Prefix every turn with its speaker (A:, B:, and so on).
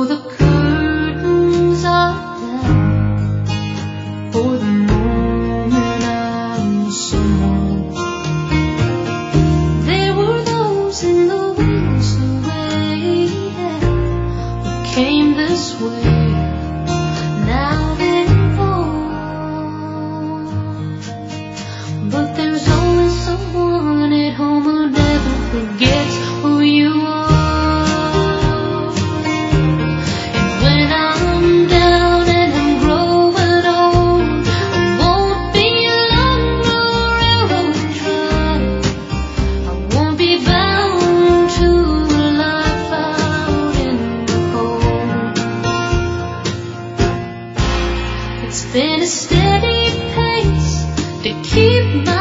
A: So the curtains are down for the moment I'm someone. There were those in the wings who waited, who came this way. Now they're gone, but there's always someone at home who never forgets who you are. And when I'm down and I'm growing old, I won't be alone wherever we try. I won't be bound to a life out in the cold. It's been a steady pace to keep my